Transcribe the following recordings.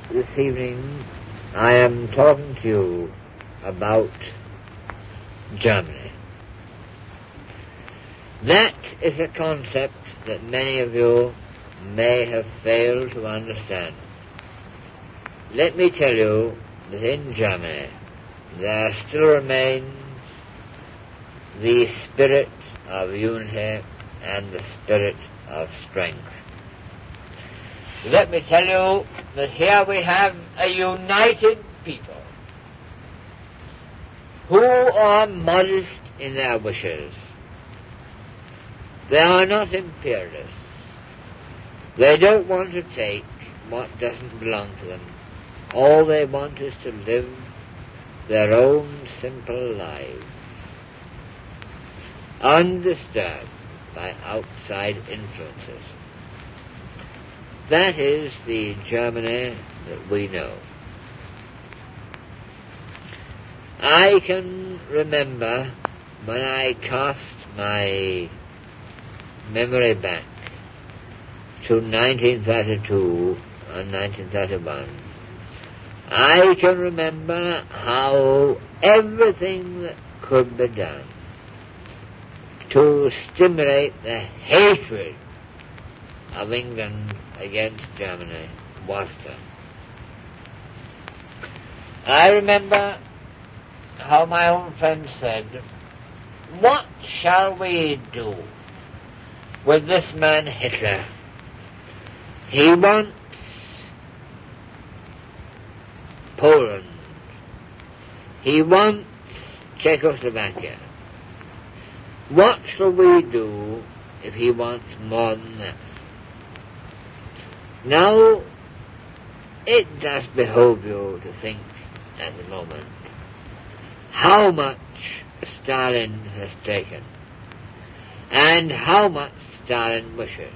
this evening I am talking to you about Germany. That is a concept that many of you may have failed to understand. Let me tell you that in Germany there still remains the spirit of unity and the spirit of strength. Let me tell you that here we have a united people who are modest in their wishes. They are not imperialists. They don't want to take what doesn't belong to them. All they want is to live their own simple lives, undisturbed by outside influences. That is the Germany that we know. I can remember when I cast my memory back to 1932 and 1931, I can remember how everything that could be done to stimulate the hatred of England against Germany was done. I remember how my own friend said, "What shall we do with this man Hitler? He wants Poland. He wants Czechoslovakia. What shall we do if he wants more than that?" Now, it does behoove you to think at the moment how much Stalin has taken and how much Stalin wishes.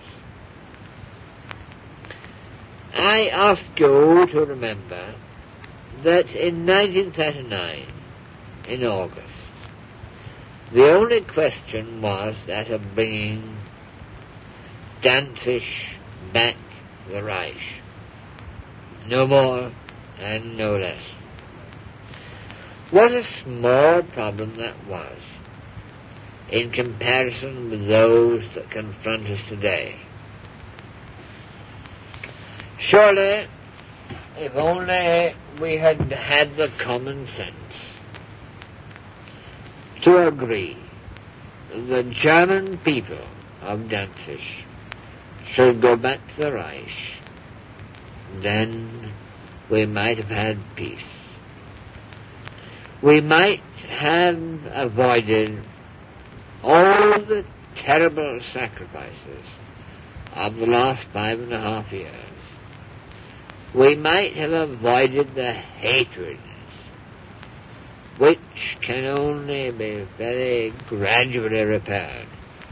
I ask you to remember that in 1939, in August, the only question was that of bringing Danzig back to the Reich. No more and no less. What a small problem that was in comparison with those that confront us today. Surely, if only we had had the common sense to agree that the German people of Danzig should go back to the Reich, then we might have had peace. We might have avoided all the terrible sacrifices of the last 5.5 years. We might have avoided the hatreds which can only be very gradually repaired.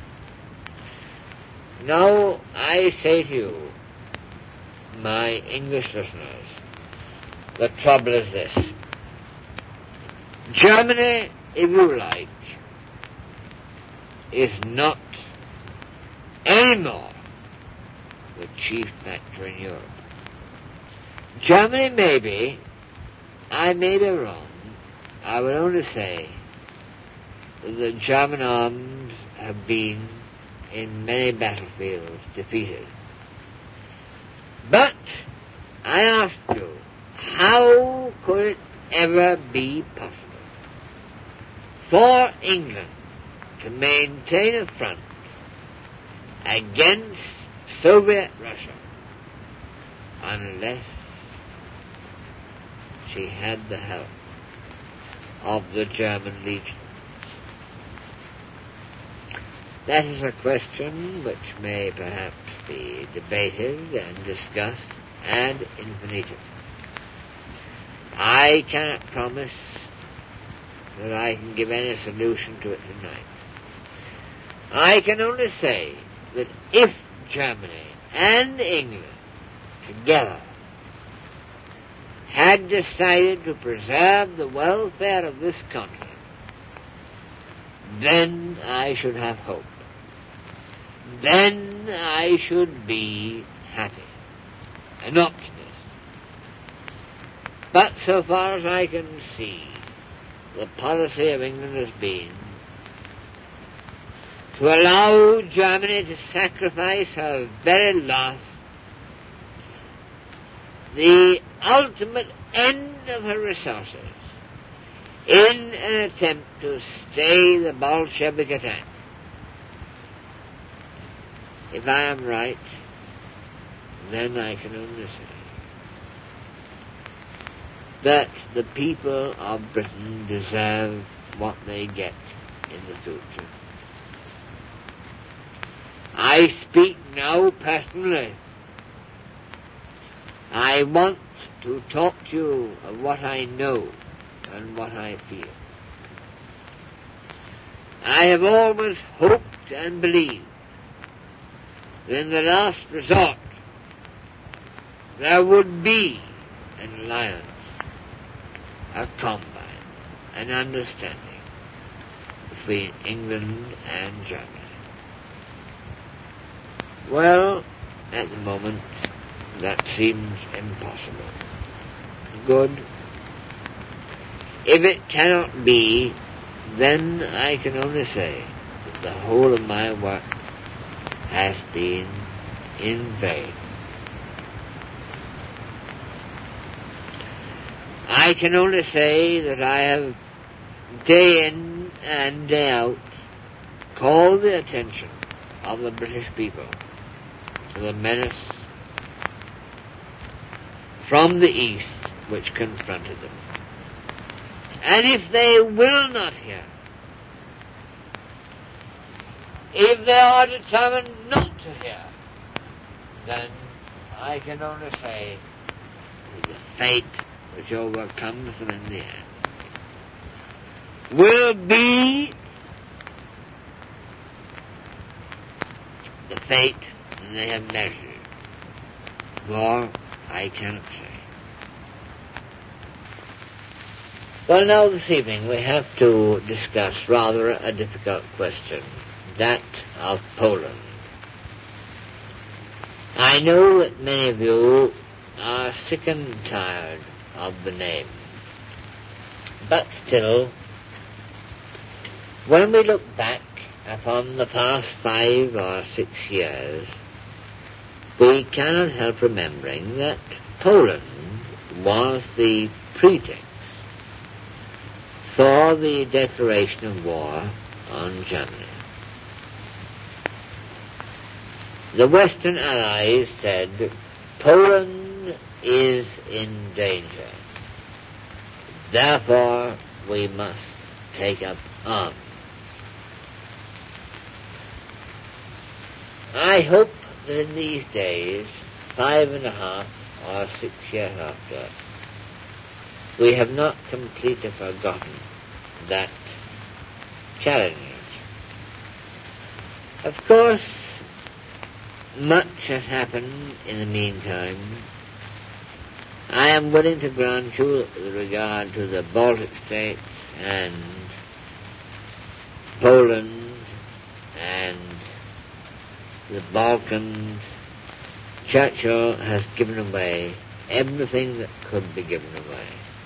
Now I say to you, my English listeners, the trouble is this. Germany, if you like, is not anymore the chief factor in Europe. Germany may be, I may be wrong. I will only say that the German arms have been in many battlefields defeated. But I ask you, how could it ever be possible for England to maintain a front against Soviet Russia unless she had the help of the German legions? That is a question which may perhaps be debated and discussed ad infinitum. I cannot promise that I can give any solution to it tonight. I can only say that if Germany and England together had decided to preserve the welfare of this continent, then I should have hope. Then I should be happy, an optimist. But so far as I can see, the policy of England has been to allow Germany to sacrifice her very last, the ultimate end of her resources, in an attempt to stay the Bolshevik attack. If I am right, then I can only say that the people of Britain deserve what they get in the future. I speak now personally. I want to talk to you of what I know and what I feel. I have always hoped and believed that in the last resort there would be an alliance, a combine, an understanding between England and Germany. Well, at the moment, that seems impossible. Good. If it cannot be, then I can only say that the whole of my work has been in vain. I can only say that I have day in and day out called the attention of the British people to the menace from the east which confronted them. And if they will not hear, if they are determined not to hear, then I can only say that the fate which overcomes them in the end will be the fate that they have measured. More I cannot say. Well, now this evening we have to discuss rather a difficult question, that of Poland. I know that many of you are sick and tired of the name. But still, when we look back upon the past 5 or 6 years, we cannot help remembering that Poland was the pretext for the declaration of war on Germany. The Western Allies said, Poland is in danger. Therefore, we must take up arms. I hope that in these days, 5.5 or 6 years after, we have not completely forgotten that challenge. Of course, much has happened in the meantime. I am willing to grant you with regard to the Baltic states and Poland and the Balkans, Churchill has given away everything that could be given away.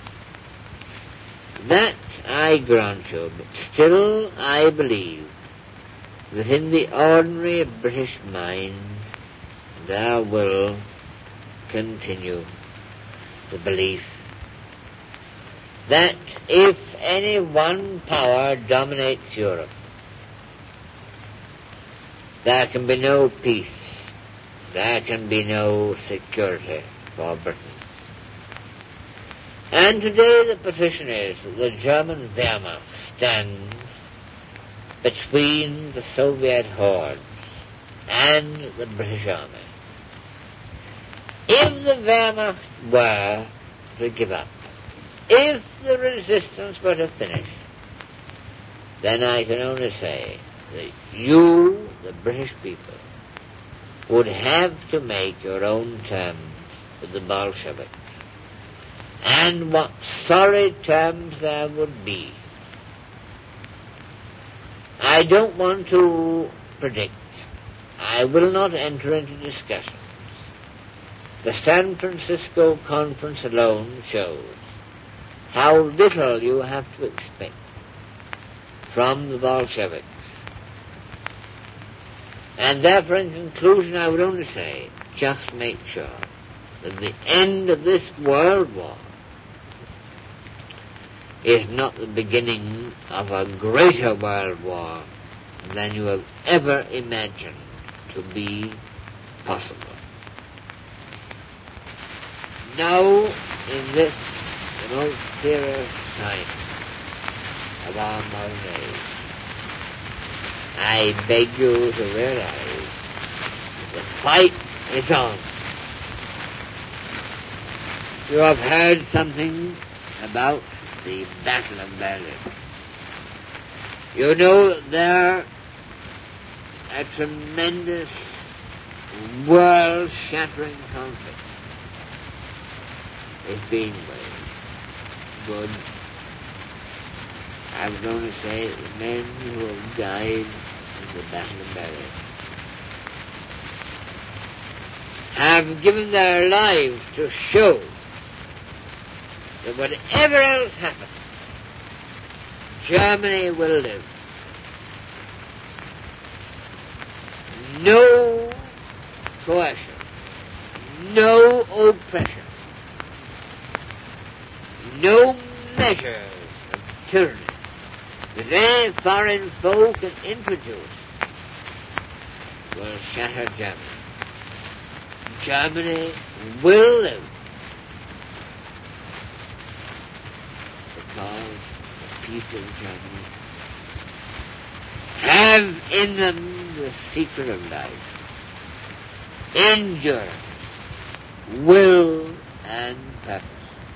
That I grant you, but still I believe that in the ordinary British mind there will continue the belief that if any one power dominates Europe, there can be no peace, there can be no security for Britain. And today the position is that the German Wehrmacht stands between the Soviet hordes and the British army. If the Wehrmacht were to give up, if the resistance were to finish, then I can only say that you, the British people, would have to make your own terms with the Bolsheviks. And what sorry terms there would be. I don't want to predict. I will not enter into discussions. The San Francisco Conference alone shows how little you have to expect from the Bolsheviks. And therefore, in conclusion, I would only say, just make sure that the end of this world war is not the beginning of a greater world war than you have ever imagined to be possible. Now, in this the most serious time of our modern age, I beg you to realize that the fight is on. You have heard something about the Battle of Berlin. You know that there a tremendous world-shattering conflict is being waged. Good. I would only say that the men who have died in the Battle of Berlin have given their lives to show that whatever else happens, Germany will live. No coercion, no oppression, no measures of tyranny that any foreign foe can introduce will shatter Germany. Germany will live because the people of Germany have in them the secret of life, endurance, will, and purpose.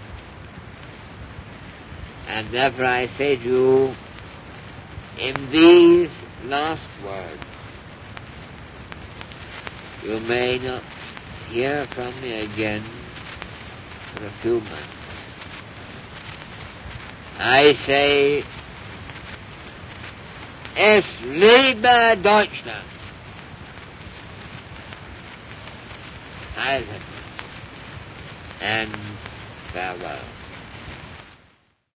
And therefore I say to you, in these last words, you may not hear from me again for a few months. I say, Es lebe Deutschland! Heil Hitler, and farewell.